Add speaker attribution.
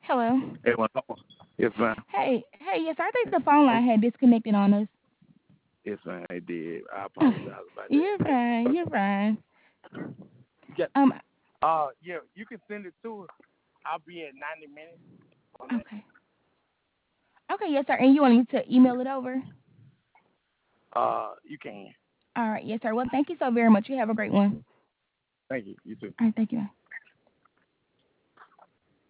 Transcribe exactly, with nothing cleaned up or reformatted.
Speaker 1: Hello.
Speaker 2: Hey, one, yes, man.
Speaker 1: Hey, hey, yes, I think the phone line had disconnected on us.
Speaker 2: Yes, man. I did. I apologize about
Speaker 1: You're
Speaker 2: that.
Speaker 1: fine. You're fine.
Speaker 2: Yeah.
Speaker 1: Um.
Speaker 2: Uh, yeah. You can send it to us. I'll be at ninety minutes on that.
Speaker 1: Okay. Okay. Yes, sir. And you want me to email it over?
Speaker 2: Uh, you can.
Speaker 1: All right. Yes, sir. Well, thank you so very much. You have a great one.
Speaker 2: Thank you. You too.
Speaker 1: All right. Thank you.